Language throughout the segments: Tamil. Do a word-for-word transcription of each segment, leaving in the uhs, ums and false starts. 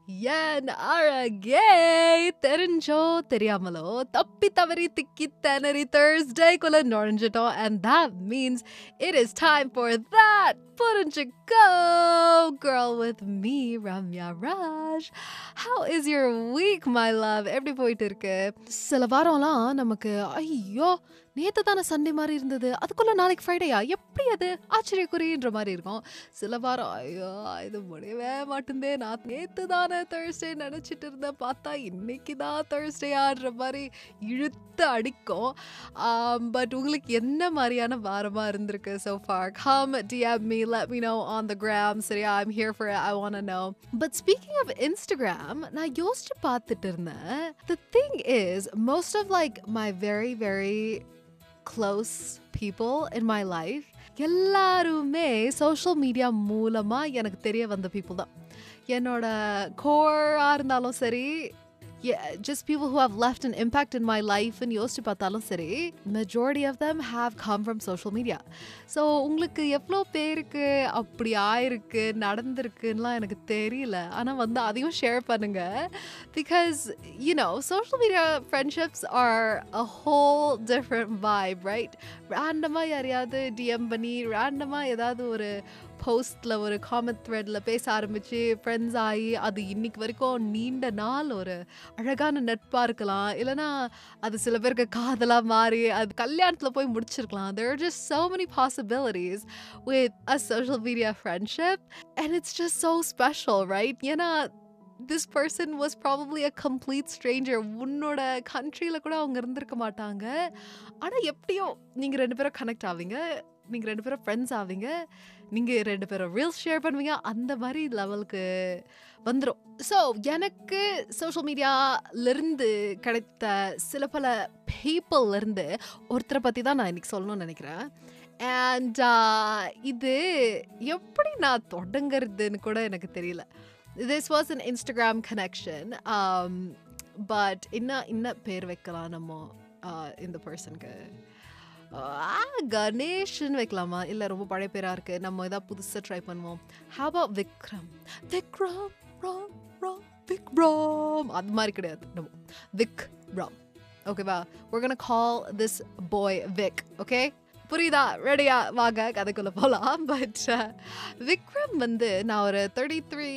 என் அழகே தெரிஞ்சோ தெரியாமலோ தப்பி தவறி திக்கி திணறி Thursday-குள்ள நுழைஞ்சிட்டோம் and that means it is time for that புரிஞ்சுக்கோ girl with me Ramya Raj. How is your week my love? எப்படி போயிட்டு இருக்கு? சில வாரம்லாம் நமக்கு ஐயோ நேத்து தானே சண்டே மாதிரி இருந்தது அதுக்குள்ள நாளைக்கு ஃப்ரைடேயா எப்படி அது ஆச்சரியக்குறின்ற மாதிரி இருக்கும். சில வாரம் ஐயோ இது முடியவே மாட்டேந்தே நான் நேத்து தானே Thursday நினைச்சிட்டு இருந்தேன் பார்த்தா இன்னைக்கு தான் Thursday ஆடுற மாதிரி இழுத்து அடிக்கும். பட் உங்களுக்கு என்ன மாதிரியான வாரமா இருந்திருக்கு so far? Come D M me, let me know on the gram. சரியா, I'm here for it, I want to know. But speaking of Instagram, நான் யோசிச்சு பார்த்துட்டு இருந்தேன். The thing is, most of like my very very close people in my life எல்லாருமே சோஷியல் மீடியா மூலமா எனக்கு தெரிய வந்த people தான். என்னோட கோரா இருந்தாலும் சரி, yeah, just people who have left an impact in my life and யோசிச்சு பார்த்தாலும் சரி, majority of them have come from social media. So உங்களுக்கு எவ்வளோ பேருக்கு அப்படி ஆயிருக்கு நடந்திருக்குன்னுலாம் எனக்கு தெரியல, ஆனால் வந்து அதையும் ஷேர் பண்ணுங்க. Because you know social media friendships are a whole different vibe, right? ரேண்டமாக யாரையாவது டிஎம் பண்ணி ரேண்டமாக ஏதாவது ஒரு போஸ்ட்ல ஒரு காமெண்ட் த்ரெட்ல பேச ஆரம்பிச்சு ஃப்ரெண்ட்ஸ் ஆகி அது இன்னைக்கு வரைக்கும் நீண்ட நாள் ஒரு அழகான நட்பா இருக்கலாம், இல்லைன்னா அது சில பேருக்கு காதலா மாறி அது கல்யாணத்துல போய் முடிச்சிருக்கலாம். There are just so many possibilities with a social media friendship and it's just so special, right? ஏன்னா this person was probably a complete stranger. உன்னோட கண்ட்ரியில கூட அவங்க இருந்திருக்க மாட்டாங்க, ஆனா எப்படியோ நீங்க ரெண்டு பேரும் கனெக்ட் ஆவீங்க, நீங்க ரெண்டு பேரும் ஃப்ரெண்ட்ஸ் ஆவீங்க, நீங்க ரெண்டு பேரும் ரீல்ஸ் ஷேர் பண்ணுவீங்க, அந்த மாதிரி லெவலுக்கு வந்துடும். ஸோ எனக்கு சோஷியல் மீடியாவிலிருந்து கிடைத்த சில பல பீப்புள்லேருந்து ஒருத்தரை பற்றி தான் நான் இன்னைக்கு சொல்லணும்னு நினைக்கிறேன். அண்ட் இது எப்படி நான் தொடங்குறதுன்னு கூட எனக்கு தெரியல. This was an Instagram connection, um, but இன்ன இன்ன பேர் வைக்கலாம் நம்ம இந்த பர்சனுக்கு? கணேஷ்ன்னு வைக்கலாமா, இல்லை ரொம்ப பழைய பேரா இருக்கு, நம்ம ஏதாவது புதுசாக ட்ரை பண்ணுவோம். How about Vikram? விக்ரம் ராம் ராம் விக்ரம் அது மாதிரி கிடையாது, நம்ம விக் ராம். ஓகேவா? we're gonna call this boy Vic. okay, புரியுதா? ரெடியா? வாங்க கதைக்குள்ள போகலாம். பட் விக்ரம் வந்து நான் ஒரு தேர்ட்டி த்ரீ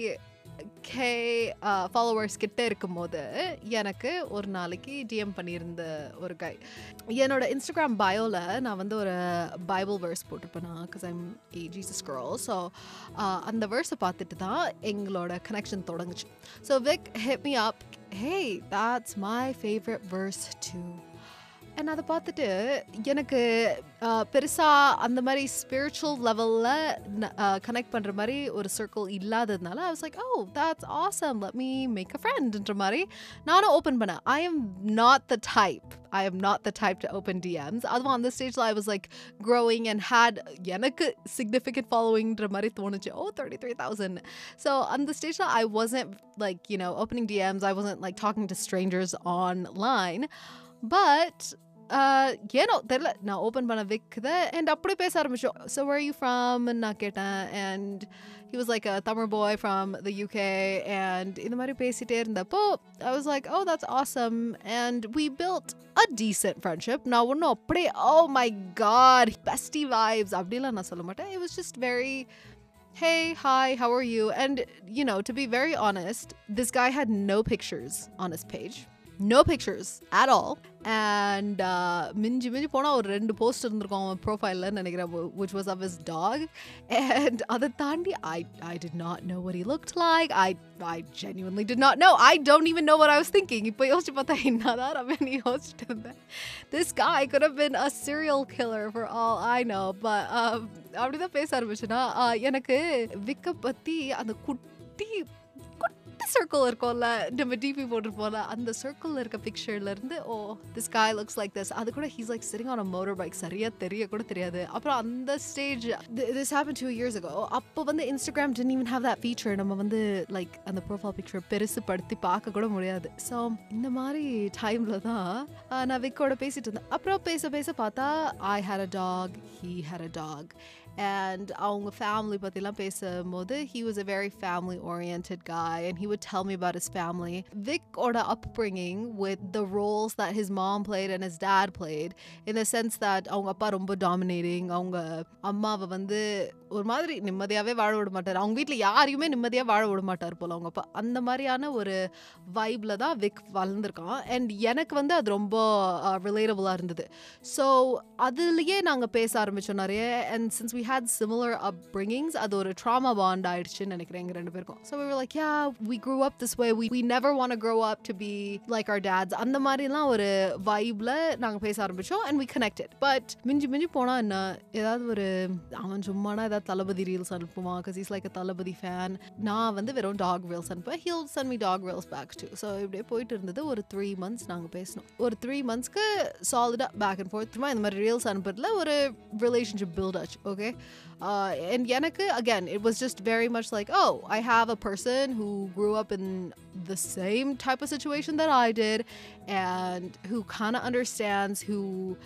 கே ஃபாலோவர்ஸ் கிட்ட இருக்கும்போது எனக்கு ஒரு நாளைக்கு டிஎம் பண்ணியிருந்த ஒரு கை. என்னோட இன்ஸ்டாகிராம் பயோவில் நான் வந்து ஒரு பைபிள் வேர்ஸ் போட்டிருப்பேன், because I'm a Jesus girl. So அந்த வேர்ஸை பார்த்துட்டு தான் எங்களோட கனெக்ஷன் தொடங்குச்சு. So Vick hit me up, hey that's my favorite verse too. And அதை பார்த்துட்டு எனக்கு பெருசாக அந்த மாதிரி ஸ்பிரிச்சுவல் லெவலில் கனெக்ட் பண்ணுற மாதிரி ஒரு சர்க்கிள் இல்லாததுனால I was like, oh that's awesome, let me make a friendன்ற மாதிரி நானும் ஓப்பன் பண்ணேன். I am not the type I am not the type to open D Ms. அதுவும் அந்த ஸ்டேஜில் I was like growing and had எனக்கு significant followingன்ற மாதிரி தோணுச்சு. oh thirty-three thousand. So அந்த ஸ்டேஜில் I wasn't like, you know, opening D Ms. I wasn't like talking to strangers online. But ஏனோ தெரியல, நான் ஓப்பன் பண்ண வைக்குத அண்ட் அப்படியே பேச ஆரம்பிச்சோம். So where are you from நான் கேட்டேன். and he was like a Tamil boy from the U K and இந்த மாதிரி பேசிட்டே இருந்தப்போ I was like, oh that's awesome, and we built a decent friendship. நான் ஒன்றும் அப்படியே oh my god bestie vibes அப்படிலாம் நான் சொல்ல மாட்டேன். It was just very hey hi how are you, and you know, to be very honest, this guy had no pictures on his page. No pictures at all. And மிஞ்சி மிஞ்சி போனால் ஒரு ரெண்டு போஸ்ட் இருந்திருக்கோம் அவன் ப்ரொஃபைலில் நினைக்கிறேன், which was of his dog. And அதை தாண்டி I, I did not know what he looked like. I, I genuinely did not know. I don't even know what I was thinking. இப்போ யோசிச்சு பார்த்தா என்னதான் அவன் யோசிச்சுட்டு இருந்தேன். This guy could have been a serial killer for all I know. But அப்படிதான் பேச ஆரம்பிச்சுன்னா எனக்கு விக்க பற்றி அந்த குட்டி சர்க்கிள் இருக்கும்ல, நம்ம டிபி போட்டிருப்போம்ல, அந்த சர்க்கிள் இருக்க பிக்சர்ல இருந்து oh this guy looks like this, அது கூட he's like sitting on a motorbike, சரியா தெரிய கூட தெரியாது. அப்புறம் அந்த stage this happened two years ago. அப்போ வந்து Instagram didn't even have that feature. நம்ம வந்து லைக் அந்த ப்ரொஃபைல் பிக்சர் பெருசு படுத்தி பார்க்க கூட முடியாது. ஸோ இந்த மாதிரி டைம்ல தான் நான் விக்கோட பேசிட்டு இருந்தேன். அப்புறம் பேச பேச பார்த்தா I had a dog, he had a dog. and அவங்க family பத்திலாம் பேசும்போது he was a very family oriented guy and he would tell me about his family. Vic oda upbringing with the roles that his mom played and his dad played, in the sense that அவங்க அப்பா ரொம்ப dominating, அவங்க அம்மாவை வந்து ஒரு மாதிரி நிம்மதியாவே வாழ விட மாட்டார், அவங்க வீட்டில் யாரையுமே நிம்மதியாக வாழ விட மாட்டார் போல அவங்க அப்பா. அந்த மாதிரியான ஒரு வைப்ல தான் விக் வளர்ந்துருக்கான். அண்ட் எனக்கு வந்து அது ரொம்ப ரிலேட்டபுளாக இருந்தது. ஸோ அதுலேயே நாங்கள் பேச ஆரம்பித்தோம் நிறைய. And since we had similar upbringings, அது ஒரு ட்ராமா பாண்ட் ஆயிடுச்சுன்னு நினைக்கிறேன் எங்கள் ரெண்டு பேருக்கும். So we were like, yeah, we grew up this way, we, we never want to grow up to be like our dads. அந்த மாதிரிலாம் ஒரு வைப்ல நாங்கள் பேச ஆரம்பித்தோம். And we connected. பட் மிஞ்சி மிஞ்சி போனால் என்ன, ஏதாவது ஒரு அவன் சும்மானா ஏதாவது தளபதி ரீல்ஸ் அனுப்புவான், because he's like a Thalapathy fan. நான் வந்து வெறும் டாக் ரீல்ஸ் அனுப்புவேன், he'll send me dog reels back too. So இப்படியே போயிட்டு இருந்தது. ஒரு த்ரீ மந்த்ஸ் நாங்கள் பேசினோம். ஒரு த்ரீ மந்த்ஸ்க்கு சாலிடாக பேக் அண்ட் ஃபோர்த் இந்த மாதிரி ரீல்ஸ் அனுப்புறதுல ஒரு ரிலேஷன்ஷிப் பில்ட் ஆச்சு. ஓகே. Uh, and எனக்கு, again, it was just very much like, oh, I have a person who grew up in the same type of situation that I did, and who kind of understands, who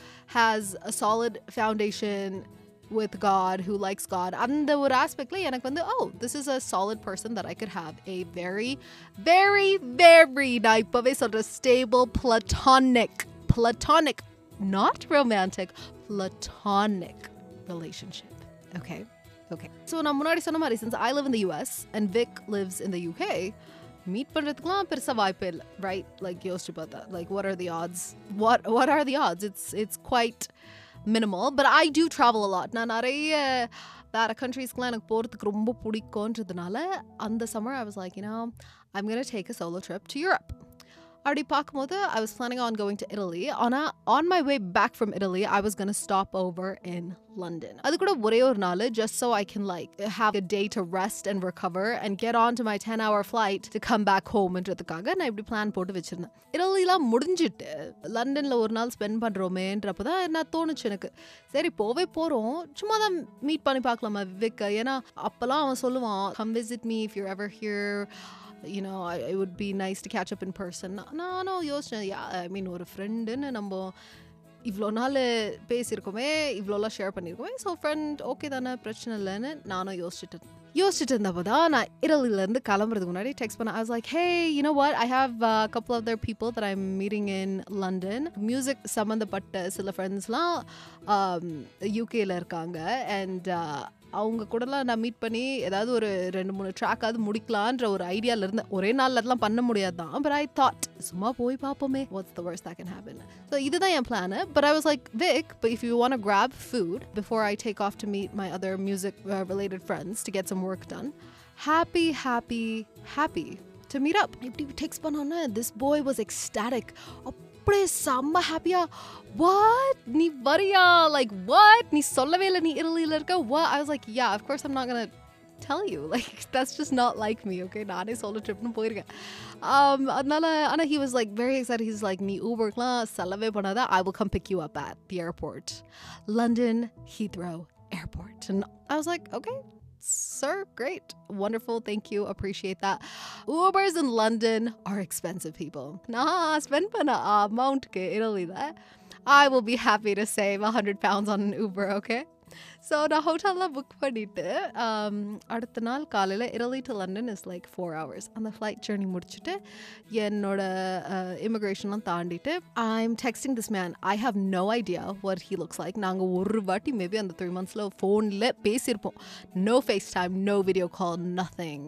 has a solid foundation with God, who likes God. And the aspect la enak vandu, oh, this is a solid person that I could have a very very very type of a sort of stable platonic platonic not romantic platonic relationship. Okay. Okay. So na munadi sonna mari, since I live in the U S and Vic lives in the U K, meet பண்றதுக்குலாம் பெருசா வாய்ப்பு இல்லை, right? Like யோசிச்சு பார்த்தா, like what are the odds? What what are the odds? It's it's quite minimal, but I do travel a lot. நான் நிறைய வேற கண்ட்ரீஸ்க்குலாம் எனக்கு போகிறதுக்கு ரொம்ப பிடிக்கும்ன்றதுனால அந்த summer I was like, you know, I'm going to take a solo trip to Europe. அப்படி பார்க்கும்போது I was planning on going to Italy. ஆனால் on my way back from Italy, I was going to stop over in London. அது கூட ஒரே ஒரு நாள், just so I can like have a day to rest and recover and get on to my ten hour flight to come back home ன்றதுக்காக நான் இப்படி பிளான் போட்டு வச்சிருந்தேன். இட்டலிலாம் முடிஞ்சிட்டு லண்டனில் ஒரு நாள் ஸ்பெண்ட் பண்ணுறோமேன்றப்போ தான் என்ன தோணுச்சு எனக்கு, சரி போவே போகிறோம், சும்மா தான் மீட் பண்ணி பார்க்கலாமா விக். ஏன்னா அப்போல்லாம் அவன் சொல்லுவான், come visit me if you're ever here, you know, I, it would be nice to catch up in person. நானும் யோசிச்சேன், யா ஐ மீன் ஒரு ஃப்ரெண்டுன்னு நம்ம இவ்வளோ நாள் பேசியிருக்கோமே, இவ்வளோலாம் ஷேர் பண்ணியிருக்கோமே, ஸோ ஃப்ரெண்ட் ஓகே தானே, பிரச்சனை இல்லைன்னு நானும் யோசிச்சுட்டு யோசிச்சுட்டு இருந்தப்போ தான் நான் இட்டலியிலேருந்து கிளம்புறதுக்கு முன்னாடி டெக்ஸ்ட் பண்ணேன். I was like, hey, you know what, I have a couple of other people that I'm meeting in London. Music சம்மந்தப்பட்ட சில ஃப்ரெண்ட்ஸ்லாம் யூகேல இருக்காங்க. அண்ட் அவங்க கூடலாம் நான் மீட் பண்ணி ஏதாவது ஒரு ரெண்டு மூணு ட்ராக்காவது முடிக்கலான்ற ஒரு ஐடியாவில் இருந்தேன். ஒரே நாளில் அதெல்லாம் பண்ண முடியாது தான், பட் ஐ தாட் சும்மா போய் பார்ப்போமே, what's the worst that can happen. So இதுதான் என் plan. But I was like, Vik, but if you want to grab food before I take off to meet my other music uh, related friends to get some work done, happy happy happy to meet up. இப்படி டெக்ஸ்ட் பண்ணோன்னே this boy was ecstatic. அப்படியே செம்ம ஹாப்பியா, வாட் நீ வரியா, லைக் வாட் நீ சொல்லவே இல்லை நீ இட்டலியில் இருக்க, what? I was like, yeah, of course I'm not gonna tell you, like that's just not like me, okay? நானே solo tripனு போயிருக்கேன். um அதனால ஆனால் he was like very excited. He's like, நீ ஊபர்க்குலாம் செலவே பண்ணாத, I will come pick you up at the airport, London Heathrow Airport. And I was like, okay sir, great, wonderful, thank you, appreciate that. Ubers in London are expensive, people. Nah, spend panna amount ke Italy that I will be happy to save one hundred pounds on an Uber, okay? So நான் ஹோட்டலில் புக் பண்ணிவிட்டு அடுத்த நாள் காலையில் Italy to London is like four hours. அந்த ஃப்ளைட் ஜேர்னி முடிச்சுட்டு என்னோட இமிக்ரேஷன்லாம் தாண்டிட்டு I am texting this man. I have no idea what he looks like. நாங்கள் ஒரு வாட்டி மேபி அந்த த்ரீ மந்த்ஸில் ஃபோனில் பேசியிருப்போம். No face time, no video call, nothing.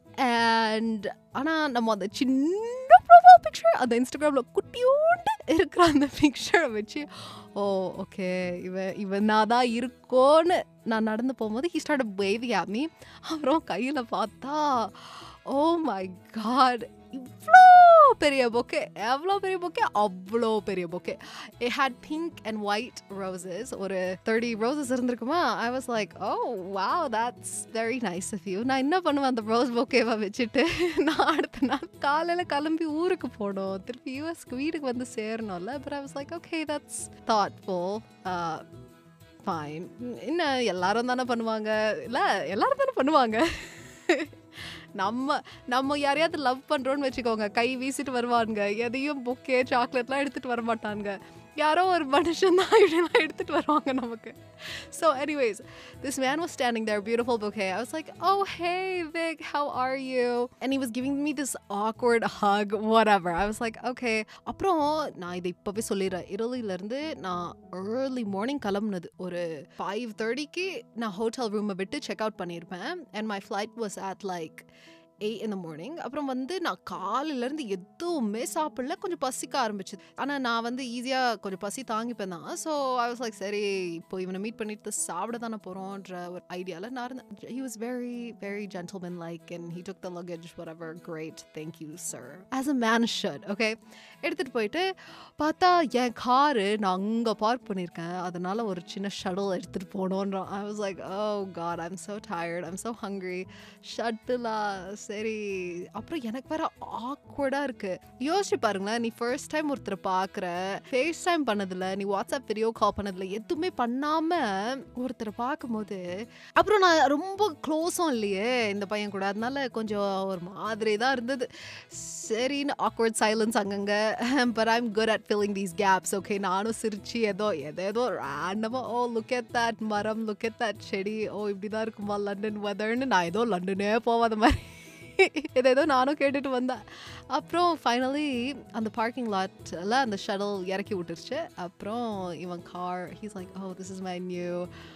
And ஆனால் நம்ம அந்த சின்ன ப்ரொஃபைல் பிக்சர் அந்த இன்ஸ்டாகிராமில் குட்டியோண்டு இருக்கிற அந்த பிக்சரை வச்சு, ஓ ஓகே இவன் இவன் நான் தான் இருக்கோன்னு நான் நடந்து போகும்போது he started waving at me. அப்புறம் கையில் பார்த்தா, ஓ மை காட், இவ்வளோ பெரிய பொக்கே, எவ்வளோ பெரிய பொக்கே, அவ்வளோ பெரிய bouquet. It had pink and white roses. ஒரு தேர்ட்டி roses இருந்திருக்குமா. I was like, oh wow, that's very nice of you. நான் என்ன பண்ணுவேன் அந்த ரோஸ் பொக்கேவை வச்சுட்டு, நான் அடுத்த நாள் காலையில் கிளம்பி ஊருக்கு போனோம், திருப்பி யூஎஸ்க்கு வீட்டுக்கு வந்து சேரணும்ல. But I was like, okay, that's thoughtful. uh, fine. இன்னும் எல்லாரும் தானே பண்ணுவாங்க, இல்லை எல்லாரும் தானே பண்ணுவாங்க. நம்ம நம்ம யாரையாவது லவ் பண்ணுறோன்னு வச்சுக்கோங்க, கை வீசிட்டு வருவானுங்க, எதையும் பொக்கே சாக்லேட்லாம் எடுத்துகிட்டு வர மாட்டானுங்க. யாரோ ஒரு மனுஷன் தான் இப்படிலாம் எடுத்துட்டு வருவாங்க நமக்கு. So anyways, this man was standing there, beautiful bouquet. I was like, oh hey Vic, how are you? And he was giving me this awkward hug, whatever. I was like, okay. அப்புறம் நான் இதை இப்பவே சொல்லிடுறேன், இருந்து நான் early morning கிளம்புனது ஒரு five thirty-க்கு நான் ஹோட்டல் ரூமை விட்டு செக் அவுட் பண்ணியிருப்பேன். And my flight was at like eight in the morning. அப்புறம் வந்து நான் காலையிலேருந்து எதுவுமே சாப்பிடல, கொஞ்சம் பசிக்க ஆரம்பிச்சுது. ஆனால் நான் வந்து ஈஸியாக கொஞ்சம் பசி தாங்கிப்பேன் தான். ஸோ ஐ வாஸ் லைக், சரி இப்போ இவனை மீட் பண்ணிட்டு சாப்பிட தானே போகிறோன்ற ஒரு ஐடியாவில் நான் இருந்தேன். He was very very gentleman like and he took the luggage, whatever. Great, thank you sir, as a man should. okay, எடுத்துகிட்டு போயிட்டு பார்த்தா என் காரு நான் அங்கே பார்க் பண்ணியிருக்கேன், அதனால ஒரு சின்ன ஷட்டில் எடுத்துகிட்டு போனோன்றான். I was like, oh god, I'm so tired, I'm so hungry. ஷட்டிலா, சரி. அப்புறம் எனக்கு வேற ஆக்வர்டாக இருக்கு. யோசிச்சு பாருங்களேன், நீ ஃபர்ஸ்ட் டைம் ஒருத்தரை பார்க்குற, ஃபேஸ் டைம் பண்ணதில்ல, நீ வாட்ஸ்அப் வீடியோ கால் பண்ணதில்ல, எதுவுமே பண்ணாமல் ஒருத்தரை பார்க்கும்போது, அப்புறம் நான் ரொம்ப க்ளோஸும் இல்லையே இந்த பையன் கூட, அதனால கொஞ்சம் ஒரு மாதிரி தான் இருந்தது. சரின்னு ஆக்வர்ட் சைலன்ஸ் அங்கங்கே. But I'm good at filling these gaps. Okay, நானும் சிரிச்சு ஏதோ எதேதோ ரேண்டமாக, ஓ லுக் அட் தட் மரம், லுக் அட் தட் செடி, ஓ இப்படி தான் இருக்குமா லண்டன் வெதர்னு, நான் ஏதோ லண்டனே போவாத மாதிரி ஏதேதோ நானும் கேட்டுட்டு வந்தேன். அப்புறம் ஃபைனலி அந்த பார்க்கிங் லாட்டில் அந்த ஷட்டில் இறக்கி விட்டுருச்சு. அப்புறம் இவன் car, he's like, oh this is my new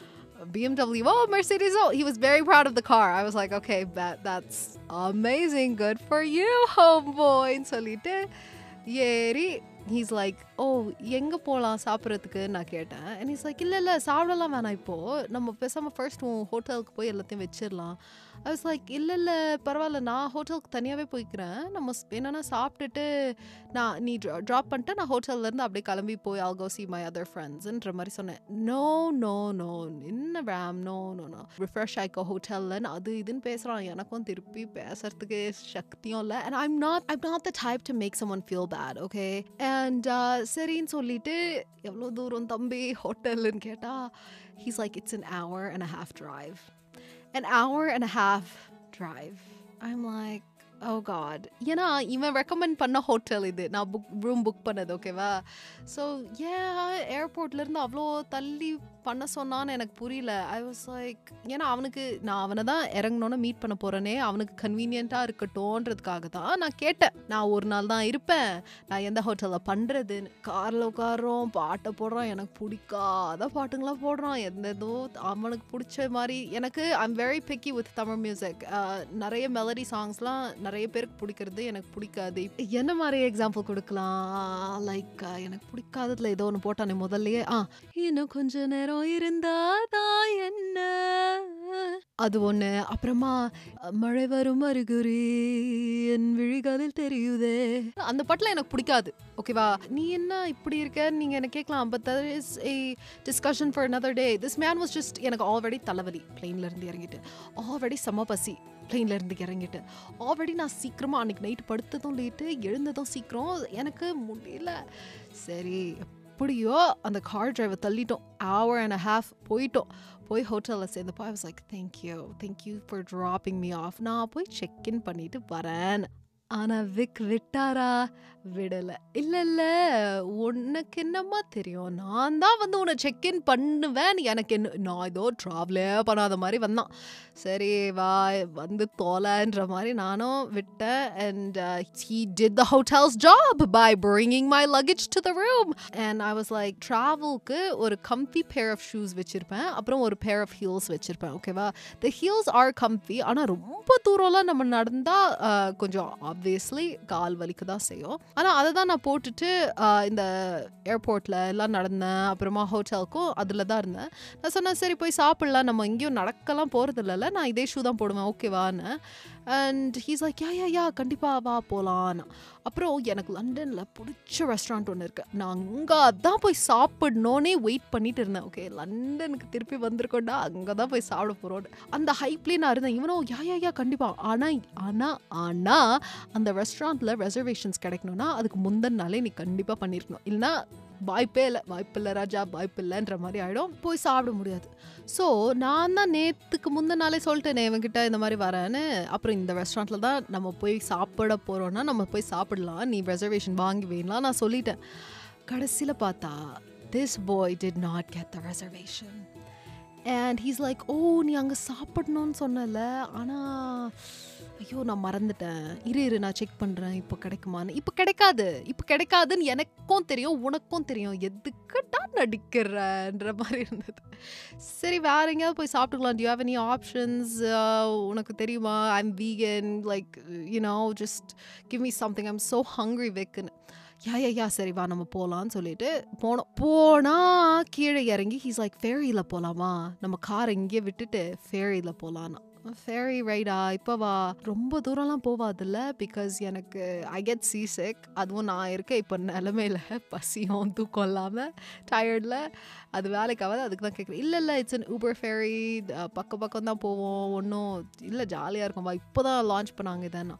B M W, oh Mercedes, oh he was very proud of the car. I was like, okay, that that's amazing, good for you homeboy ன்னு சொல்லிட்டு ஏறி, he's like, oh எங்கே போகலாம் சாப்பிட்றதுக்கு நான் கேட்டேன். and he's like, இல்லை இல்லை சாப்பிடலாம் வேணாம், இப்போது நம்ம பேசாமல் ஃபர்ஸ்ட் ஹோட்டலுக்கு போய் எல்லாத்தையும் வச்சிடலாம். I was like, இல்லை இல்லை பரவாயில்ல, நான் ஹோட்டலுக்கு தனியாகவே போய்க்கிறேன், நம்ம என்னென்னா சாப்பிட்டுட்டு நான் நீ ட்ராப் பண்ணிட்டு நான் ஹோட்டல்லேருந்து அப்படியே கிளம்பி போய் I'll go see my other friendsன்ற மாதிரி சொன்னேன். நோ நோ நோ என்ன ரேம், நோ நோ நோ ரிஃப்ரெஷ் ஆயிக்கோ ஹோட்டல்ல அது இதுன்னு பேசுகிறான். எனக்கும் திருப்பி பேசுறதுக்கு சக்தியும் இல்லை. and I'm not I'm not the type to make someone feel bad, okay? and uh, சரின்னு சொல்லிட்டு, எவ்வளோ தூரம் தம்பி ஹோட்டல்னு கேட்டால், he's like, it's an hour and a half drive. An hour and a half drive. I'm like, oh god. ஏன்னா இவன் ரெக்கமெண்ட் பண்ண ஹோட்டல் இது, நான் புக் ரூம் புக் பண்ணது, ஓகேவா? ஸோ ஏன் ஏர்போர்ட்லேருந்து அவ்வளோ தள்ளி பண்ண சொன்னான்னு எனக்கு புரியல. ஐ வாஸ் லைக், ஏன்னா அவனுக்கு நான் அவனை தான் இறங்கணுன்னு மீட் பண்ண போகிறேனே, அவனுக்கு கன்வீனியண்ட்டாக இருக்கட்டும்ன்றதுக்காக தான் நான் கேட்டேன். நான் ஒரு நாள் தான் இருப்பேன், நான் எந்த ஹோட்டலில் பண்ணுறதுன்னு. காரில் உட்காரோம், பாட்டை போடுறான், எனக்கு பிடிக்காத பாட்டுங்களாம் போடுறான், எந்த ஏதோ அவனுக்கு பிடிச்ச மாதிரி. எனக்கு I'm very picky with Tamil music. நிறைய மெலடி சாங்ஸ்லாம் நிறைய பேருக்கு பிடிக்கிறது, எனக்கு பிடிக்காது. என்ன மாதிரி எக்ஸாம்பிள் கொடுக்கலாம்? லைக் எனக்கு பிடிக்காததுல ஏதோ ஒன்று போட்டானே முதல்லையே, ஆ இன்னும் கொஞ்ச நேரம் இருந்தாதான் என்ன, அது ஒன்று. அப்புறமா மழை வரும் அறிகுறி என் விழிகளில் தெரியுதே, அந்த பாட்டில் எனக்கு பிடிக்காது, ஓகேவா? நீ என்ன இப்படி இருக்க நீங்கள் எனக்கு கேட்கலாம், but that is a discussion for another day. This man was just, எனக்கு ஆல்ரெடி தலைவலி பிளெயினில் இருந்து இறங்கிட்டு, ஆல்ரெடி செம்ம பசி பிளெயினில் இருந்து இறங்கிட்டு, ஆல்ரெடி நான் சீக்கிரமாக அன்றைக்கி நைட்டு படுத்ததும் லேட்டு, எழுந்ததும் சீக்கிரம், எனக்கு முடியல. சரி எப்படியோ அந்த கார் டிரைவர் தள்ளிட்டோம், hour and a half போயிட்டோம். போய் ஹோட்டலில் சேர்ந்தப்போ I was like, thank you thank you for dropping me off. நான் போய் செக் இன் பண்ணிட்டு வரேன். ஆனால் விக் விட்டாரா? விடலை. இல்லை இல்லை உனக்கு என்னம்மா தெரியும், நான் தான் வந்து உன்னை செக்இன் பண்ணுவேன், எனக்கு என்ன, நான் ஏதோ ட்ராவலே பண்ணாத மாதிரி வந்தான். சரி வா வந்து தோலைன்ற மாதிரி நானும் விட்டேன். and uh, he did the hotel's job by bringing my luggage to the room. and I was like, travelக்கு ஒரு comfy pair of shoes வச்சிருப்பேன், அப்புறம் ஒரு pair of heels வச்சிருப்பேன், ஓகேவா? the heels are comfy, ஆனால் ரொம்ப தூரம்லாம் நம்ம நடந்தால் கொஞ்சம் ஆப்வியஸ்லி கால் வலிக்கு தான் செய்யும். ஆனால் அதை தான் நான் போட்டுட்டு இந்த ஏர்போர்ட்டில் எல்லாம் நடந்தேன். அப்புறமா ஹோட்டலுக்கும் அதில் தான் இருந்தேன். நான் சொன்னேன், சரி போய் சாப்பிட்லாம், நம்ம எங்கேயும் நடக்கலாம் போகிறது இல்லைல்ல, நான் இதே ஷூ தான் போடுவேன், ஓகேவான்னு. And he's like, yeah yeah yeah கண்டிப்பாக வா போகலான்னு. அப்புறம் எனக்கு லண்டனில் பிடிச்ச ரெஸ்டாரண்ட் ஒன்று இருக்குது, நான் அங்கே தான் போய் சாப்பிடணுன்னே வெயிட் பண்ணிட்டு இருந்தேன். ஓகே லண்டனுக்கு திருப்பி வந்திருக்கோண்டா, அங்கே தான் போய் சாப்பிட போகிறோன்னு அந்த ஹைப்லேயே நான் இருந்தேன். இவனும் யா யா யா கண்டிப்பாக. ஆனால் ஆனால் ஆனால் அந்த ரெஸ்டாரண்ட்டில் ரெசர்வேஷன்ஸ் கிடைக்கணும்னா அதுக்கு முந்தின நாளே நீ கண்டிப்பாக பண்ணியிருக்கணும், இல்லைனா வாய்ப்பே இல்லை, வாய்ப்பில்லை ராஜா, வாய்ப்பில்லைன்ற மாதிரி ஆகிடும், போய் சாப்பிட முடியாது. ஸோ நான் தான் நேற்றுக்கு முந்தின நாளே சொல்லிட்டேனே இவன்கிட்ட இந்த மாதிரி வரேன்னு. அப்புறம் இந்த ரெஸ்டாரண்ட்டில் தான் நம்ம போய் சாப்பிட போகிறோன்னா நம்ம போய் சாப்பிடலாம், நீ ரெசர்வேஷன் வாங்கி வேணலாம் நான் சொல்லிட்டேன். கடைசில பார்த்தா this boy did not get the reservation. And he's like, oh, நீ அங்கே சாப்பிடணும்னு சொன்னல, ஆனால் ஐயோ நான் மறந்துட்டேன், இரு இரு நான் செக் பண்ணுறேன் இப்போ கிடைக்குமான்னு. இப்போ கிடைக்காது, இப்போ கிடைக்காதுன்னு எனக்கும் தெரியும், உனக்கும் தெரியும், எதுக்குடா நடிக்கிறன்ற மாதிரி இருந்தது. சரி வேற எங்கேயாவது போய் சாப்பிட்டுக்கலாம். do you have any options? உனக்கு தெரியுமா, I'm vegan, like you know, just give me something, I'm so hungry விக்குன்னு. Yeah yeah யா சரி வா நம்ம போகலான்னு சொல்லிட்டு போனோம். போனால் கீழே இறங்கி ஹீஸ் லைக் ஃபேரியில் போகலாமா, நம்ம கார் இங்கேயே விட்டுட்டு ஃபேரியில் போகலான்னா. ஃபேரி ரைடா இப்போ வா, ரொம்ப தூரம்லாம் போவாதில்ல, பிகாஸ் எனக்கு ஐ கெட் சீ சிக். அதுவும் நான் இருக்க இப்போ நிலமையில பசியும் தூக்கம் இல்லாமல் டயர்டில் அது வேலைக்காவது, அதுக்கு தான் கேட்குறேன். இல்லை இல்லை இட்ஸ் அன் ஊபர் ஃபேரி, பக்கம் பக்கம் தான் போவோம், ஒன்றும் இல்லை ஜாலியாக இருக்கும் வா, இப்போ தான் லான்ச் பண்ணாங்க இதன்னா.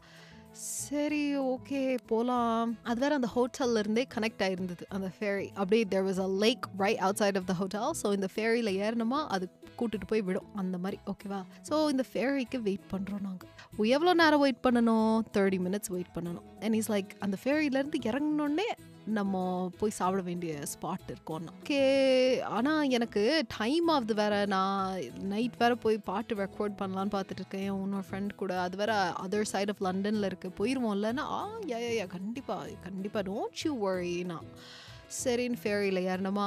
சரி ஓகே போகலாம். அது வேறு அந்த ஹோட்டல்ல இருந்தே கனெக்ட் ஆகிருந்தது அந்த ஃபேரி. அப்படியே there was a lake right outside of the hotel. So இந்த ஃபேரியில் ஏறினோமா அது கூட்டிட்டு போய் விடும் அந்த மாதிரி. ஓகேவா? ஸோ இந்த ஃபேரிக்கு வெயிட் பண்ணுறோம் நாங்கள். எவ்வளோ நேரம் வெயிட் பண்ணணும்? தேர்ட்டி மினிட்ஸ் வெயிட் பண்ணணும். அண்ட் இஸ் லைக் அந்த ஃபேரியிலேருந்து இறங்கினோடனே நம்ம போய் சாப்பிட வேண்டிய ஸ்பாட் இருக்கோன்னா. ஓகே ஆனால் எனக்கு டைம் ஆகுது வேறு, நான் நைட் வேறு போய் பாட்டு ரெக்கார்ட் பண்ணலான்னு பார்த்துட்டு இருக்கேன் என் இன்னொரு ஃப்ரெண்ட் கூட. அது வேறு அதர் சைட் ஆஃப் லண்டனில் இருக்குது, போயிடுவோம் இல்லைன்னா. ஆ யா யா கண்டிப்பாக கண்டிப்பாக டோன்ட் யூ வரினா. சரின்னு ஃபேரியில் ஏறினோமா,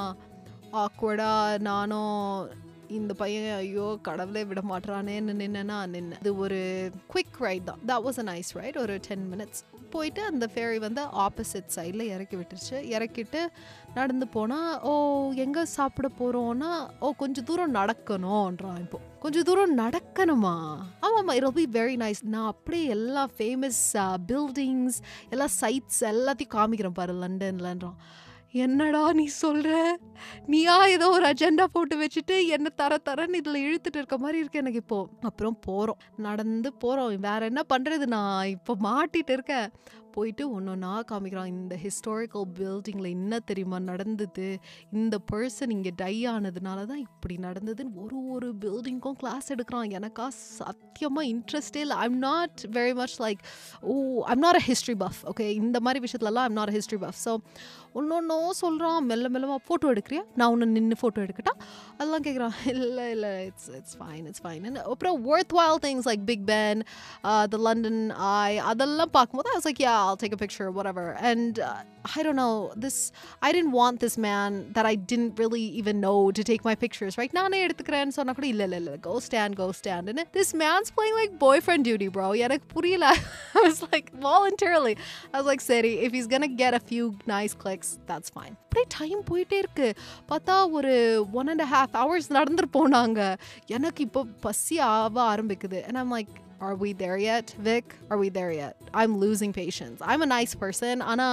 ஆக்வர்டாக நானும் இந்த பையன் ஐயோ கடவுளே விட மாட்டானேன்னு நின்னா நின்று. இது ஒரு குவிக் ரைட் தான், that was a nice ride, ஒரு டென் மினிட்ஸ் போயிட்டு அந்த ஃபேரி வந்து ஆப்போசிட் சைடில் இறக்கி விட்டுருச்சு. இறக்கிட்டு நடந்து போனால், ஓ எங்கே சாப்பிட போகிறோன்னா, ஓ கொஞ்சம் தூரம் நடக்கணும்ன்றான். இப்போ கொஞ்சம் தூரம் நடக்கணுமா? ஆமாம்மா it'll be very nice. நான் அப்படியே எல்லா ஃபேமஸ் பில்டிங்ஸ் எல்லா சைட்ஸ் எல்லாத்தையும் காமிக்கிறேன் பாரு லண்டன்லன்றான். என்னடா நீ சொல்கிற, நீயா ஏதோ ஒரு அஜெண்டா போட்டு வச்சுட்டு என்ன தர தரன்னு இதில் இழுத்துட்டு இருக்க மாதிரி இருக்கு எனக்கு இப்போ. அப்புறம் போகிறோம், நடந்து போகிறோம், வேற என்ன பண்ணுறது, நான் இப்போ மாட்டிகிட்டு இருக்கேன். போயிட்டு ஒன்று ஒன்றா காமிக்கிறான். இந்த ஹிஸ்டாரிக்கல் பில்டிங்கில் என்ன தெரியுமா நடந்தது, இந்த பர்சன் இங்கே டை ஆனதுனால தான் இப்படி நடந்ததுன்னு ஒரு ஒரு பில்டிங்க்கும் கிளாஸ் எடுக்கிறான். எனக்கா சத்தியமாக இன்ட்ரெஸ்டே இல்லை. I'm not very much like oh I'm not a history buff. Okay இந்த மாதிரி விஷயத்துலலாம் I'm not a history buff. So ஒன்று ஒன்றும் சொல்கிறான். மெல்ல மெல்லமாக ஃபோட்டோ எடுக்கிறியா, நான் ஒன்று நின்று ஃபோட்டோ எடுக்கட்டா, அதெல்லாம் கேட்குறான். இல்லை இல்லை it's it's fine it's fine. அப்புறம் worth while things like Big Ben, the London Eye, அதெல்லாம் பார்க்கும்போது I was like yeah I'll take a picture whatever. And uh, I don't know, this I didn't want this man that I didn't really even know to take my pictures, right? நானே எடுத்துக்கிறேன்னு சொன்னா கூட இல்லை இல்லை இல்லை go stand go stand. And this man's playing like boyfriend duty bro. எனக்கு புரியல. I was like voluntarily I was like சரி if he's gonna get a few nice clicks that's fine. அப்படியே டைம் போயிட்டே இருக்கு. பார்த்தா ஒரு ஒன் அண்ட் ஹாஃப் ஹவர்ஸ் நடந்துட்டு போனாங்க. எனக்கு இப்போ பசி ஆக ஆரம்பிக்குது. And I'm like are we there yet Vic, are we there yet? I'm losing patience. I'm a nice person ஆனா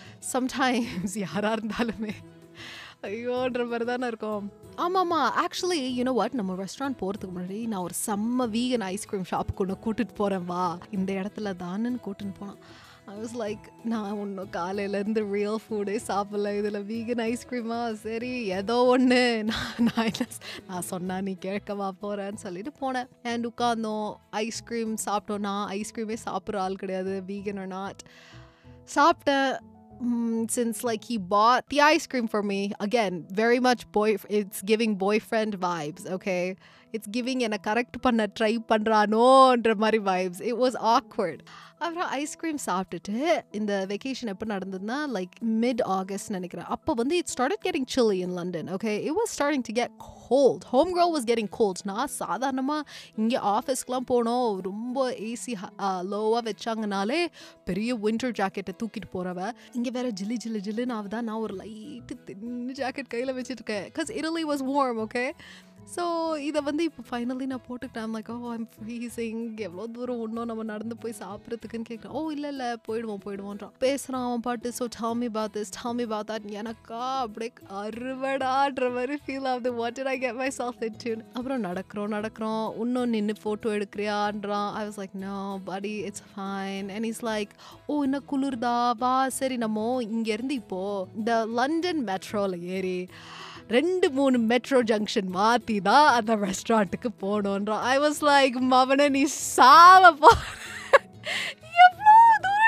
sometimes யாரா இருந்தாலுமே ஐயோன்ற மாதிரி தானே இருக்கும். ஆமாம்மா ஆக்சுவலி யூ நோ வாட், நம்ம ரெஸ்டாரண்ட் போகிறதுக்கு முன்னாடி நான் ஒரு செம்ம வீகன் ஐஸ்கிரீம் ஷாப்புக்கு ஒன்று கூட்டிட்டு போகிறேன் வா இந்த இடத்துல தானேன்னு கூட்டின்னு போனான். I was like நான் ஒன்றும் காலையிலேருந்து ரியல் ஃபுட்டே சாப்பிடல, இதில் வீகன் ஐஸ்கிரீமா, சரி ஏதோ ஒன்று நான் நான் நான் சொன்னால் நீ கேட்கவா போகிறேன்னு சொல்லிட்டு போனேன். அண்ட் உட்காந்தோம் ஐஸ்கிரீம் சாப்பிட்டோம். நான் ஐஸ்கிரீமே சாப்பிட்ற ஆள் கிடையாது, வீகன் ஆர் நாட். சாப்பிட்டேன். Mm, since like he bought the ice cream for me, again very much boy it's giving boyfriend vibes. Okay, it's giving என்ன கரெக்ட் பண்ண ட்ரை பண்ணுறானோன்ற மாதிரி vibes. It was awkward. அப்புறம் ஐஸ்கிரீம் சாப்பிட்டுட்டு இந்த வெக்கேஷன் எப்போ நடந்ததுன்னா லைக் மிட் ஆகஸ்ட் நினைக்கிறேன். அப்போ வந்து it started getting chilly in London. Okay, it was starting to get cold. Homegirl was getting cold. நான் சாதாரணமாக இங்கே ஆஃபீஸ்க்கெலாம் போனோம், ரொம்ப ஏசி லோவாக வச்சாங்கனாலே பெரிய வின்டர் ஜாக்கெட்டை தூக்கிட்டு போகிறவ, இங்கே வேற ஜில்லி ஜில்லி ஜில்லுன்னு ஆகுதா, நான் ஒரு லைட்டு தின்னு ஜாக்கெட் கையில் வச்சுட்டு இருக்கேன். Because Italy was warm. Okay, so இதை வந்து இப்போ ஃபைனலி நான் போட்டுக்கிட்டேன். லைக் ஓ ஐம் ஃப்ரீசிங், எவ்வளோ தூரம் ஒன்றும் நம்ம நடந்து போய் சாப்பிட்றதுக்குன்னு கேட்குறேன். ஓ இல்லை இல்லை போயிடுவோம் போயிடுவோன்றான். பேசுகிறான் அவன் பாட்டு. So tell me about this, tell me about that. எனக்கா அப்படியே அறுவடான்ற மாதிரி ஃபீல் ஆகுது. what did I get myself into? அப்புறம் நடக்கிறோம் நடக்கிறோம் இன்னும் நின்று ஃபோட்டோ எடுக்கிறியான்றான். I was like no buddy it's fine. And he's like oh இன்னும் குளிர்தா வா, சரி நம்ம இங்கேருந்து இப்போது இந்த லண்டன் மெட்ரோவில் ஏறி ரெண்டு மூணு மெட்ரோ ஜங்ஷன் மாற்றி தான் அந்த ரெஸ்டாரண்ட்டுக்கு போகணுன்றான். ஐ வாஸ் லைக் மவனை நீ சாவ போ, எவ்வளோ தூரம் நான்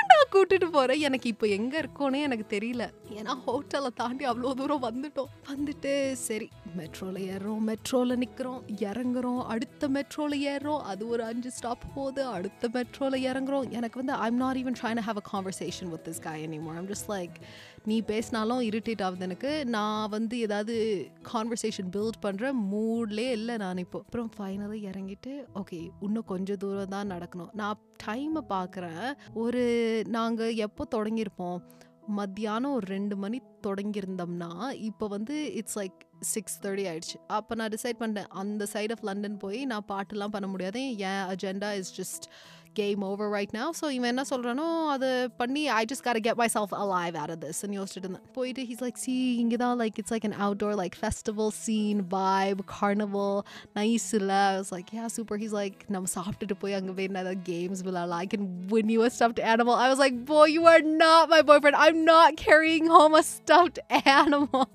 விட்டுட்டு போகிறேன். எனக்கு இப்போ எங்கே இருக்கோன்னே எனக்கு தெரியல. ஏன்னா ஹோட்டலை தாண்டி அவ்வளோ தூரம் வந்துட்டோம். வந்துட்டு சரி மெட்ரோவில் ஏறுறோம், மெட்ரோவில் நிற்கிறோம், இறங்குறோம், அடுத்த மெட்ரோவில் ஏறுறோம், அது ஒரு அஞ்சு ஸ்டாப் போகுது, அடுத்த மெட்ரோவில் இறங்குறோம். எனக்கு வந்து I'm not even trying to have a conversation with this guy anymore. I'm just like நீ பேசினாலும் இரிட்டேட் ஆகுது எனக்கு. நான் வந்து ஏதாவது கான்வர்சேஷன் பில்ட் பண்ணுற மூட்லே இல்லை நான் இப்போ. அப்புறம் ஃபைனலி இறங்கிட்டு ஓகே இன்னும் கொஞ்சம் தூரம் தான் நடக்கணும். நான் டைமை பார்க்குறேன். ஒரு நாங்கள் எப்போ தொடங்கியிருப்போம், மத்தியானம் ஒரு ரெண்டு மணி தொடங்கியிருந்தோம்னா இப்போ வந்து இட்ஸ் லைக் சிக்ஸ் தேர்ட்டி ஆயிடுச்சு. அப்போ நான் டிசைட் பண்ணேன் அந்த சைட் ஆஃப் லண்டன் போய் நான் பாட்டுலாம் பண்ண முடியாது. என் agenda is just game over right now. So இவன் என்ன சொல்கிறானோ அதை பண்ணி I just gotta get myself alive out of this and யோசிச்சுட்டு இருந்தேன். போயிட்டு he's like see இங்கே தான் like it's like an outdoor like festival scene vibe carnival nice இல்லை. I was like yeah super. He's like நம்ம சாப்பிட்டுட்டு போய் அங்கே போய் நிறைய கேம்ஸ் விளையாடலாம், I can win you a stuffed animal. I was like boy you are not my boyfriend, I'm not carrying home a stuffed animal.